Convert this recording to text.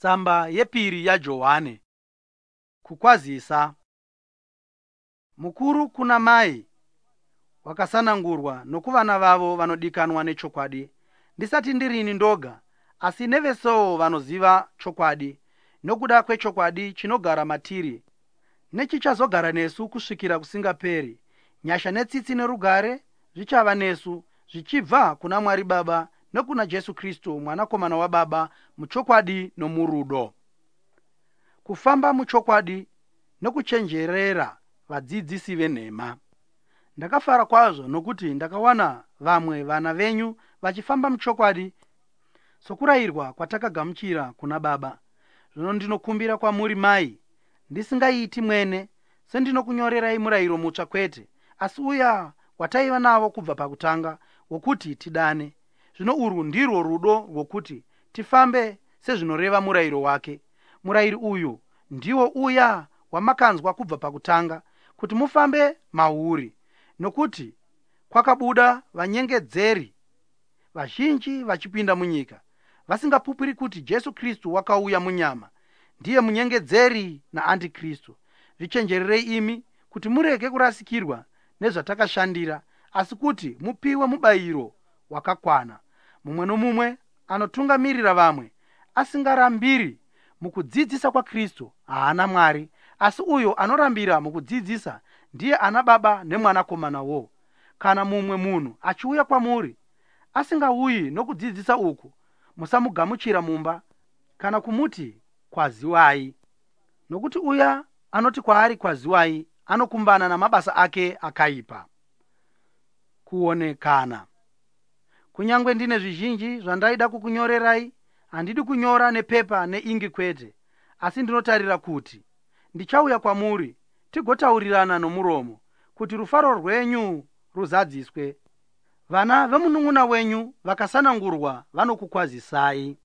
Tsamba yepiri yaJohane. Kukwazisa. Mukuru kuna mai wakasanangurwa nokuvana vavo vanodikanwa nechokwadi, ndisati ndirini ndoga, asi nevesowo vanoziva chokwadi, nokuda kwechokwadi chinogara matiri, nechichazogara nesu kusvikira kusingaperi. Nyasha netsitsi nerugare zvichava nesu, zvichibva kuna Mwari Baba nokuna Jesu Kristu mwanakomana waBaba, muchokwadi nomurudo. Kufamba muchokwadi nokuchenjerera vadzidzisi venhema. Ndakafara kwazvo nokuti ndakawana vamwe vana venyu vachifamba muchokwadi sokurayirwa kwatakagamuchira kuna Baba. Zvino ndinokumbira kwamuri mai, ndisingaiti mwene, sendinokunyorerai murayiro mutsva kwete, asi uya wataiva navo kubva pakutanga, wokuti tidane. Zvino urwu ndirwo rudo rwokuti tifambe sezvinoreva murayiro wake. Murayiro uyu ndiwo uya wamakanzwa kubva pakutanga, kuti mufambe mauri, nokuti kwakabuda vanyengedzeri vazhinji vachipinda munyika, vasingapupiri kuti Jesu Kristu wakauya munyama, ndiye munyengedzeri naandikristu. Zvichenjererei imi kuti murege kurasikirwa nezvatakashandira, asi kuti mupiwe mubayiro wakakwana. Mumwe nomumwe anotungamirira vamwe asingarambiri mukudzidzisa kwa Kristu haana Mwari, asi uyo anorambira mukudzidzisa ndiye ana Baba nemwanakomanawo. Kana mumwe munhu achiuya kwamuri asingauyi nokudzidzisa uku, musamugamuchira mumba kana kumuti kwaziwai, nokuti uya anoti kwaari kwaziwai anokumbana namabasa ake akaipa. Kuonekana. Kunyangwe ndine zvizhinji zvandaida kukunyorerai, handidi kunyora nepepa neingi kwete, asi ndinotarira kuti ndichauya kwamuri tigotaurirana nomuromo, kuti rufaro rwenyu ruzadziswe. Vana vemunun'una wenyu vakasanangurwa vanokukwazisai.